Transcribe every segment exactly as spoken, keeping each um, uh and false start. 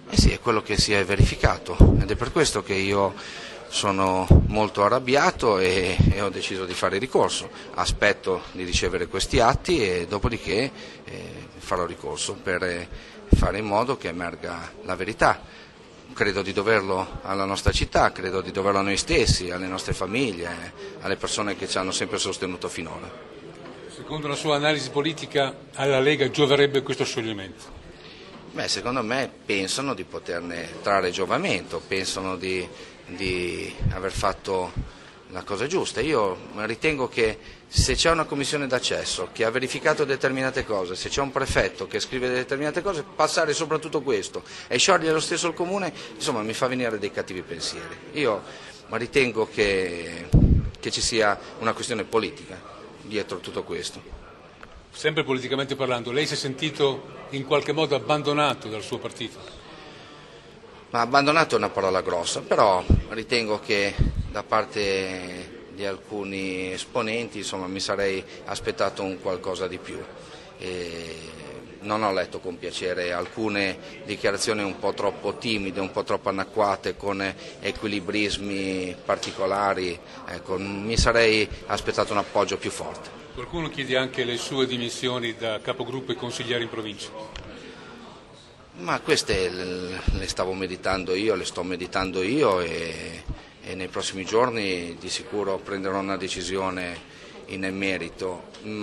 Eh sì, è quello che si è verificato ed è per questo che io sono molto arrabbiato e, e ho deciso di fare ricorso. Aspetto di ricevere questi atti e dopodiché eh, farò ricorso per eh, fare in modo che emerga la verità. Credo di doverlo alla nostra città, credo di doverlo a noi stessi, alle nostre famiglie, alle persone che ci hanno sempre sostenuto finora. Secondo la sua analisi politica, alla Lega gioverebbe questo scioglimento? Beh, secondo me pensano di poterne trarre giovamento, pensano di, di aver fatto la cosa giusta. Io ritengo che se c'è una commissione d'accesso che ha verificato determinate cose, se c'è un prefetto che scrive determinate cose, passare soprattutto questo e sciogliere lo stesso il comune, insomma mi fa venire dei cattivi pensieri. Io ritengo che, che ci sia una questione politica dietro tutto questo. Sempre politicamente parlando, lei si è sentito in qualche modo abbandonato dal suo partito? Ma abbandonato è una parola grossa, però ritengo che da parte di alcuni esponenti insomma, mi sarei aspettato un qualcosa di più. E non ho letto con piacere alcune dichiarazioni un po' troppo timide, un po' troppo annacquate, con equilibrismi particolari. Ecco, mi sarei aspettato un appoggio più forte. Qualcuno chiede anche le sue dimissioni da capogruppo e consigliere in provincia. Ma queste le stavo meditando io, le sto meditando io e, e nei prossimi giorni di sicuro prenderò una decisione in merito,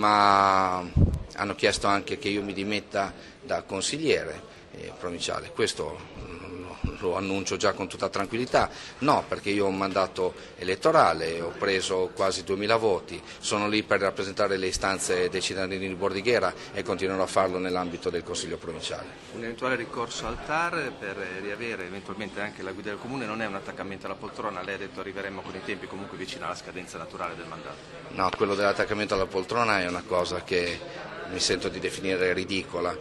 ma hanno chiesto anche che io mi dimetta da consigliere eh, provinciale. Questo lo annuncio già con tutta tranquillità, no, perché io ho un mandato elettorale, ho preso quasi duemila voti, sono lì per rappresentare le istanze dei cittadini di Bordighera e continuerò a farlo nell'ambito del Consiglio provinciale. Un eventuale ricorso al T A R per riavere eventualmente anche la guida del Comune non è un attaccamento alla poltrona, lei ha detto arriveremo con i tempi comunque vicino alla scadenza naturale del mandato. No, quello dell'attaccamento alla poltrona è una cosa che mi sento di definire ridicola,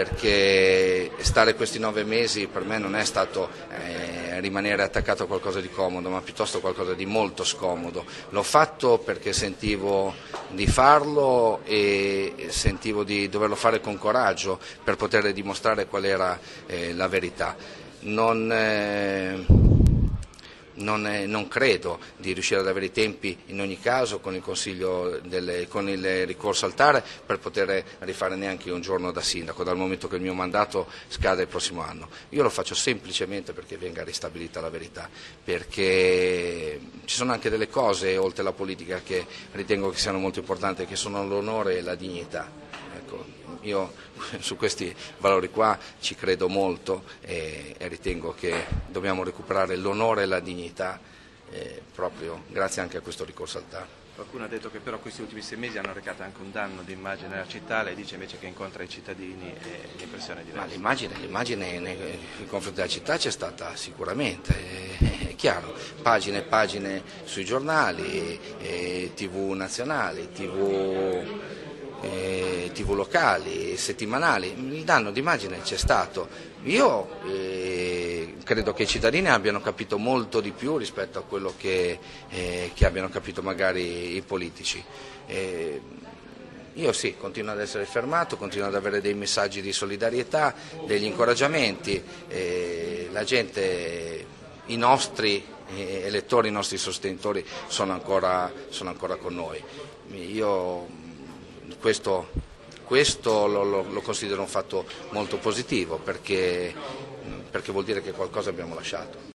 perché stare questi nove mesi per me non è stato eh, rimanere attaccato a qualcosa di comodo, ma piuttosto qualcosa di molto scomodo. L'ho fatto perché sentivo di farlo e sentivo di doverlo fare con coraggio per poter dimostrare qual era eh, la verità. Non, eh, Non, è, non credo di riuscire ad avere i tempi in ogni caso con il, consiglio delle, con il ricorso al T A R per poter rifare neanche un giorno da sindaco, dal momento che il mio mandato scade il prossimo anno. Io lo faccio semplicemente perché venga ristabilita la verità, perché ci sono anche delle cose oltre la politica che ritengo che siano molto importanti, che sono l'onore e la dignità. Ecco, io su questi valori qua ci credo molto e, e ritengo che dobbiamo recuperare l'onore e la dignità eh, proprio grazie anche a questo ricorso al T A R. Qualcuno ha detto che però questi ultimi sei mesi hanno recato anche un danno di immagine alla città, lei dice invece che incontra i cittadini e l'impressione è diversa. Ma l'immagine, l'immagine nei, nei confronti della città c'è stata sicuramente, è, è chiaro, pagine e pagine sui giornali, eh, tivù nazionali, tivù Eh, tivù locali, settimanali, il danno d'immagine c'è stato. Io eh, credo che i cittadini abbiano capito molto di più rispetto a quello che, eh, che abbiano capito magari i politici. Eh, io sì, continuo ad essere fermato, continuo ad avere dei messaggi di solidarietà, degli incoraggiamenti, eh, la gente, i nostri elettori, i nostri sostenitori sono ancora, sono ancora con noi. Io Questo, questo lo, lo, lo considero un fatto molto positivo perché, perché vuol dire che qualcosa abbiamo lasciato.